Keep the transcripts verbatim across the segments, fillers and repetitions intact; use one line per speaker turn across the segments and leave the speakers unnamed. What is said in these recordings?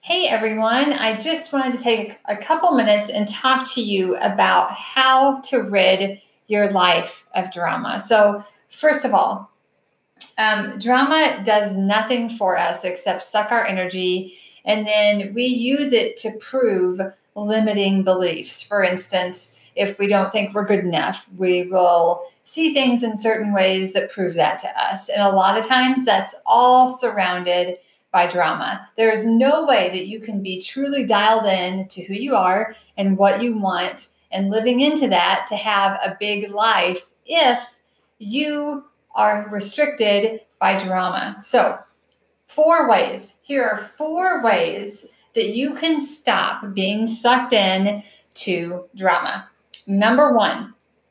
Hey everyone, I just wanted to take a couple minutes and talk to you about how to rid your life of drama. So, first of all, um, drama does nothing for us except suck our energy, and then we use it to prove limiting beliefs. For instance, if we don't think we're good enough, we will see things in certain ways that prove that to us. And a lot of times that's all surrounded by drama. There is no way that you can be truly dialed in to who you are and what you want and living into that to have a big life if you are restricted by drama. So, four ways. Here are four ways that you can stop being sucked in to drama. Number one,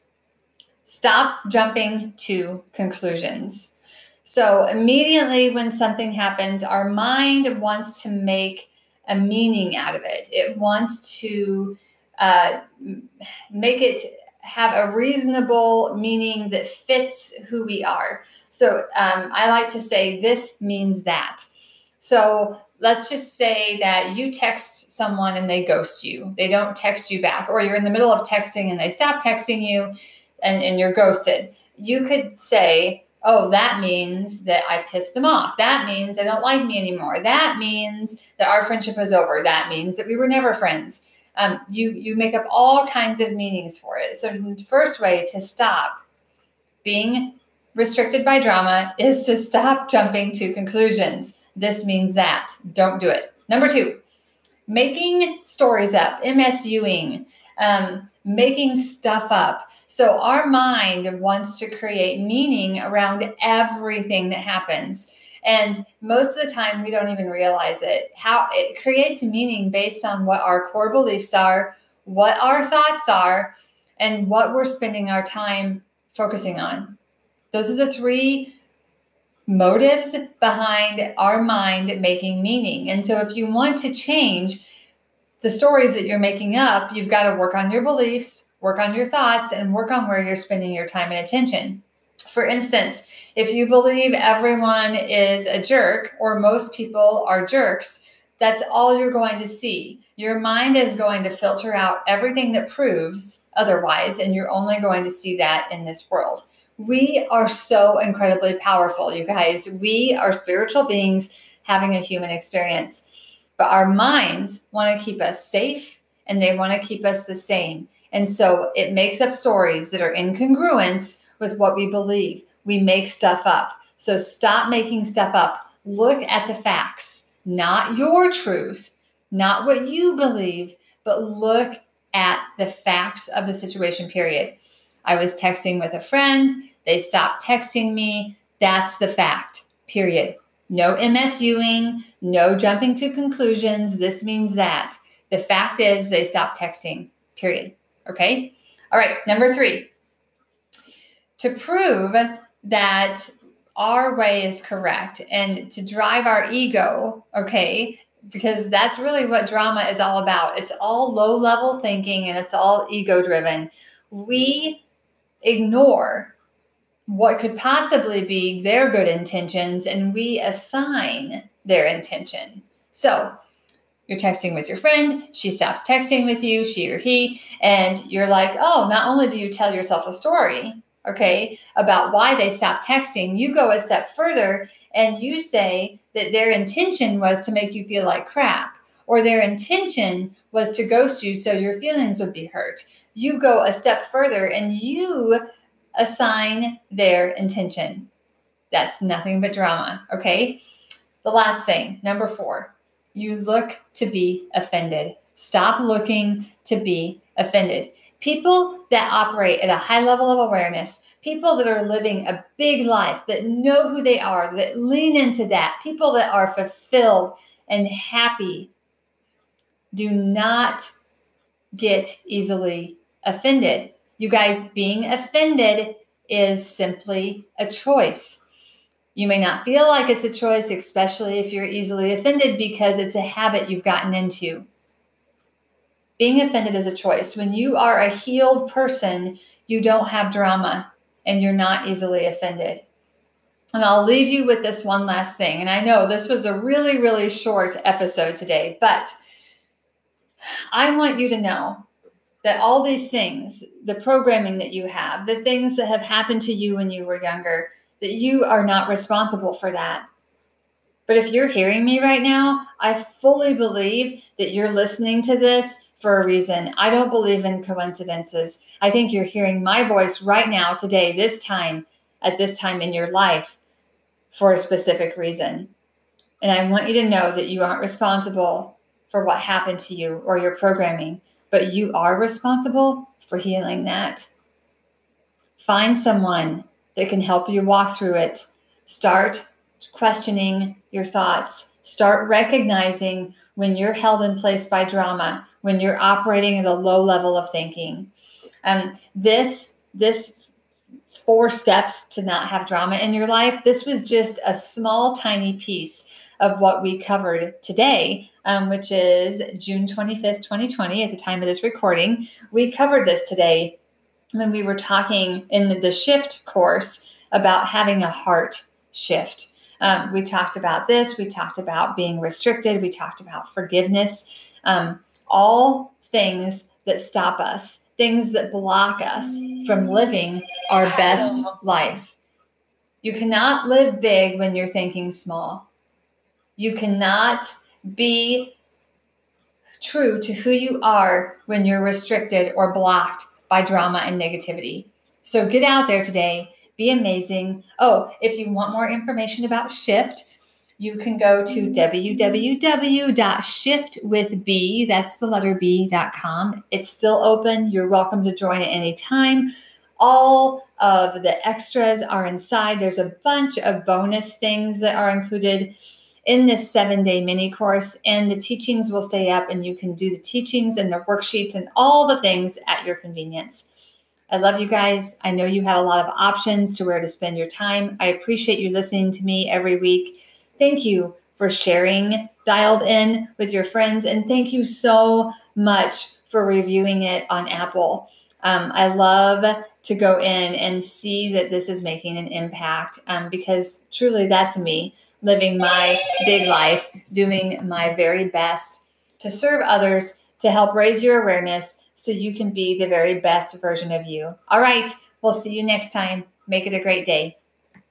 stop jumping to conclusions. So immediately when something happens, our mind wants to make a meaning out of it. It wants to uh, make it have a reasonable meaning that fits who we are. So um, I like to say this means that. So let's just say that you text someone and they ghost you. They don't text you back, or you're in the middle of texting and they stop texting you and, and you're ghosted. You could say, oh, that means that I pissed them off. That means they don't like me anymore. That means that our friendship is over. That means that we were never friends. Um, you, you make up all kinds of meanings for it. So the first way to stop being restricted by drama is to stop jumping to conclusions. This means that. Don't do it. Number two, making stories up, MSUing, um, making stuff up. So our mind wants to create meaning around everything that happens. And most of the time, we don't even realize it. How it creates meaning based on what our core beliefs are, what our thoughts are, and what we're spending our time focusing on. Those are the three motives behind our mind making meaning. And so if you want to change the stories that you're making up, you've got to work on your beliefs, work on your thoughts, and work on where you're spending your time and attention. For instance, if you believe everyone is a jerk or most people are jerks, that's all you're going to see. Your mind is going to filter out everything that proves otherwise, and you're only going to see that in this world. We are so incredibly powerful, you guys. We are spiritual beings having a human experience. But our minds want to keep us safe and they want to keep us the same. And so it makes up stories that are in congruence with what we believe. We make stuff up. So stop making stuff up. Look at the facts, not your truth, not what you believe, but look at the facts of the situation, period. I was texting with a friend. They stopped texting me. That's the fact, period. No MSUing, no jumping to conclusions. This means that. The fact is they stopped texting, period. Okay? All right, number three. To prove that our way is correct and to drive our ego, okay, because that's really what drama is all about. It's all low-level thinking and it's all ego-driven. We ignore what could possibly be their good intentions and we assign their intention. So you're texting with your friend, she stops texting with you, she or he, and you're like, oh, not only do you tell yourself a story, okay, about why they stopped texting, you go a step further and you say that their intention was to make you feel like crap, or their intention was to ghost you so your feelings would be hurt. You go a step further and you assign their intention. That's nothing but drama, okay? The last thing, number four, you look to be offended. Stop looking to be offended. People that operate at a high level of awareness, people that are living a big life, that know who they are, that lean into that, people that are fulfilled and happy, do not get easily offended. You guys, being offended is simply a choice. You may not feel like it's a choice, especially if you're easily offended, because it's a habit you've gotten into. Being offended is a choice. When you are a healed person, you don't have drama and you're not easily offended. And I'll leave you with this one last thing. And I know this was a really, really short episode today, but I want you to know that all these things, the programming that you have, the things that have happened to you when you were younger, that you are not responsible for that. But if you're hearing me right now, I fully believe that you're listening to this for a reason. I don't believe in coincidences. I think you're hearing my voice right now, today, this time, at this time in your life for a specific reason. And I want you to know that you aren't responsible for what happened to you or your programming, but you are responsible for healing that. Find someone that can help you walk through it. Start questioning your thoughts. Start recognizing when you're held in place by drama, when you're operating at a low level of thinking. Um, this, this four steps to not have drama in your life, this was just a small, tiny piece of what we covered today, um, which is June twenty-fifth, twenty twenty, at the time of this recording. We covered this today when we were talking in the shift course about having a heart shift. Um, we talked about this. We talked about being restricted. We talked about forgiveness. Um, all things that stop us, things that block us from living our best life. You cannot live big when you're thinking small. You cannot be true to who you are when you're restricted or blocked by drama and negativity. So get out there today. Be amazing. Oh, if you want more information about Shift, you can go to w w w dot shift with b, that's the letter B, dot com. It's still open. You're welcome to join at any time. All of the extras are inside. There's a bunch of bonus things that are included in this seven-day mini course, and the teachings will stay up, and you can do the teachings and the worksheets and all the things at your convenience. I love you guys. I know you have a lot of options to where to spend your time. I appreciate you listening to me every week. Thank you for sharing Dialed In with your friends, and thank you so much for reviewing it on Apple. Um, I love to go in and see that this is making an impact, um, because truly that's me living my big life, doing my very best to serve others, to help raise your awareness so you can be the very best version of you. All right, we'll see you next time. Make it a great day.